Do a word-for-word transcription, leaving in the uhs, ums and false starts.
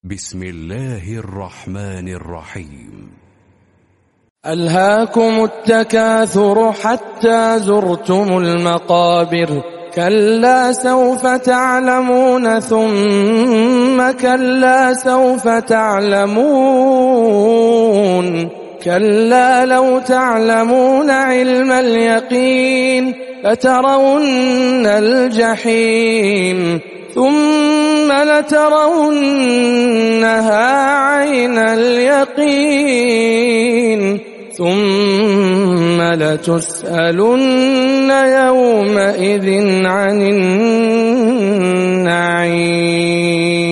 بسم الله الرحمن الرحيم. ألهاكم التكاثر حتى زرتم المقابر، كلا سوف تعلمون ثم كلا سوف تعلمون، كلا لو تعلمون علم اليقين لترون الجحيم ثم لترونها عين اليقين ثم لتسألن يومئذ عن النعيم.